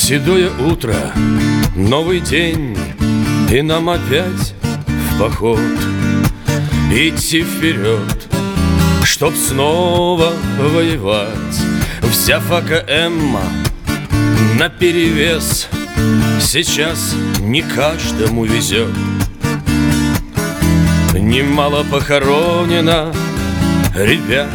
Седое утро, новый день, и нам опять в поход идти вперед, чтоб снова воевать. Взяв АКМ наперевес, сейчас не каждому везет. Немало похоронено ребят.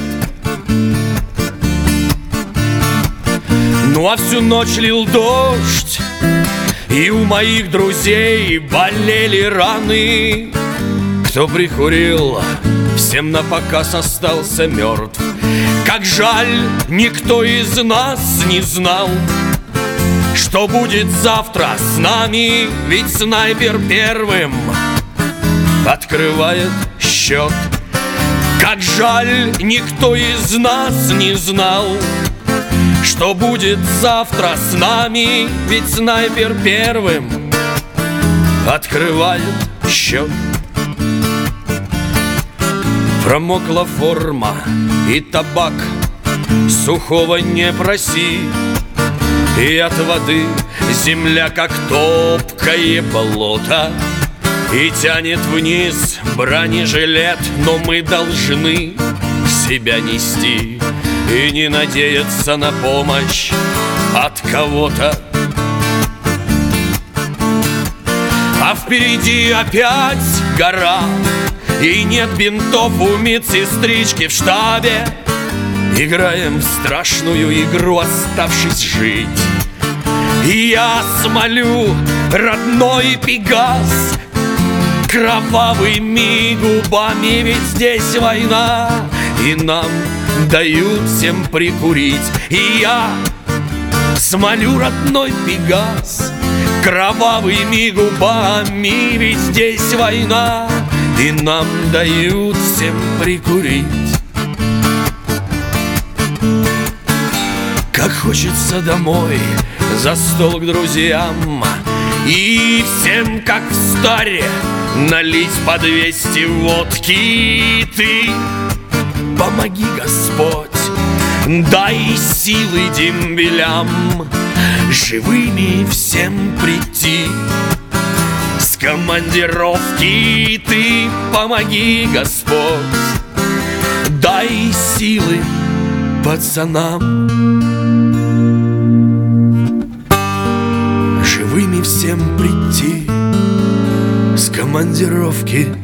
Ну а всю ночь лил дождь, и у моих друзей болели раны. Кто прикурил, всем напоказ остался мертв. Как жаль, никто из нас не знал, что будет завтра с нами. Ведь снайпер первым открывает счет. Как жаль, никто из нас не знал, что будет завтра с нами. Ведь снайпер первым открывает счет. Промокла форма и табак, сухого не проси. И от воды земля, как топкое болото, и тянет вниз бронежилет. Но мы должны себя нести и не надеяться на помощь от кого-то. А впереди опять гора, и нет бинтов у медсестрички в штабе. Играем в страшную игру, оставшись жить. И я смолю, родной Пегас, кровавыми губами, ведь здесь война, и нам дают всем прикурить. И я смолю, родной Пегас, кровавыми губами, ведь здесь война, и нам дают всем прикурить. Как хочется домой, за стол к друзьям, и всем, как в старе, налить по 200 водки. И ты помоги, Господь, дай силы дембелям живыми всем прийти с командировки. И ты помоги, Господь, дай силы пацанам живыми всем прийти с командировки.